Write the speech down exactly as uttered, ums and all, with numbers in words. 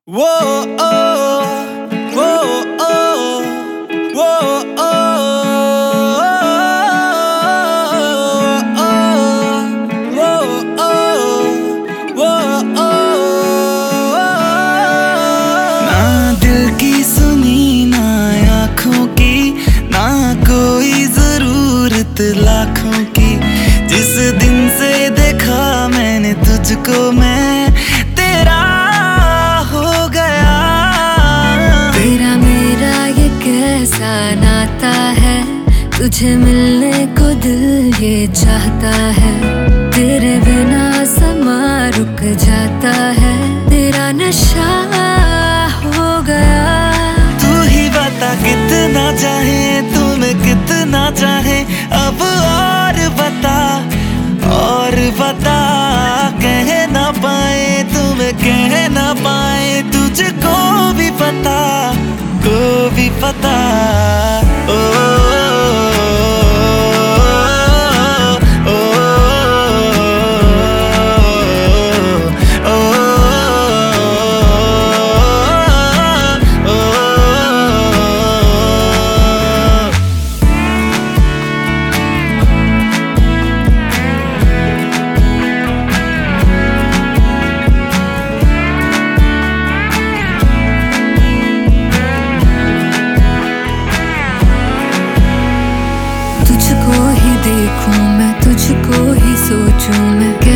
वो ओ वो ओ वो ओ वो वो ना दिल की सुनी ना आँखों की, ना कोई जरूरत लाखों की। जिस दिन से देखा मैंने तुझको मैं तेरा हो गया। तेरा मेरा ये कैसा नाता है, तुझे मिलने को दिल ये चाहता है। तेरे बिना समा रुक जाता है, तेरा नशा हो गया। तू ही बता कितना चाहे तुम्हें कितना चाहे, अब और बता और बता। कह ना पाए तुम्हें कह ना पाए, तुझको भी पता को भी पता। ओ, ओ, ओ, ओ, ओ, तुझको ही देखूं मैं, तुझको ही सोचूं मैं,